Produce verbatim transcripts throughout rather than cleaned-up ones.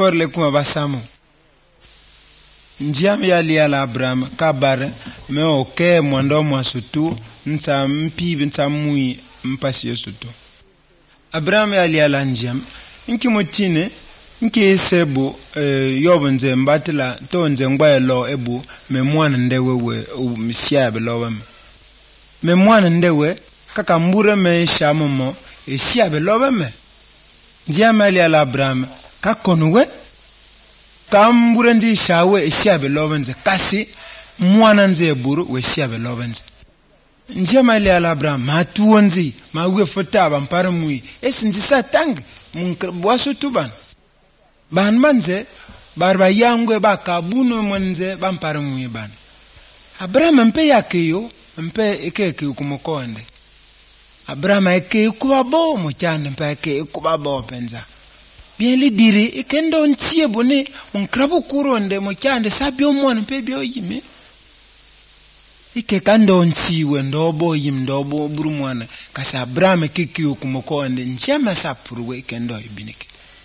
for le kuma basamo njiam ya li ala Abraham kabare me oke mwando mwasutu nta mpi nta mui mpasi sutu Abraham ya li ala njiam inki motine inki sebo eh, yobunze mbatila to nze ngba lo ebu me mwana ndewewe misia be lo wem me mwana ndewe kaka mbure me shamomo e sia be lo wem njiam ya li ala Abraham ka konwe kambure ndi shawe e sia be lo wenze kasi mwana nze buru we sia be lo wenze njema ile ala Abraham matuonzi mawe fota bampara mui esinzi satang munkwaso tuban ban manze barba yangwe bakabuno mwenze bampara mui ban Abraham mpe yakeyo mpe ekeke kumukonde Abraham eke kubabo mochande mpe eke kubabo penza bien li diri ikendo ntie bone munkrabu kuronde mochande sabyo mwana mpe byo yime ike kando ntiwe ndobo yim ndobo buru mwana kasa Abraham kiki ukumukonde njema sapurwe ikendo ibinike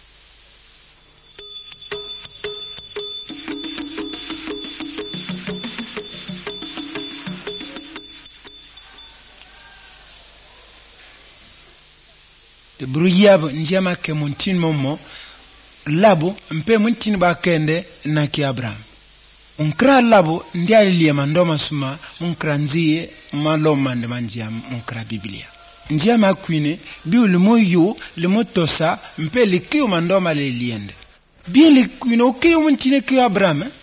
de buru yabo njema ke muntin momo labo mpe muntin bakende na ki Abraham unkra labo ndiali liye mandoma suma unkra nziye maloma nde manjia unkra Biblia njia makwine bi ulimo yo limo tosa mpe likiyo mandoma le liende bi likwine okiyo muntine kiyo Abraham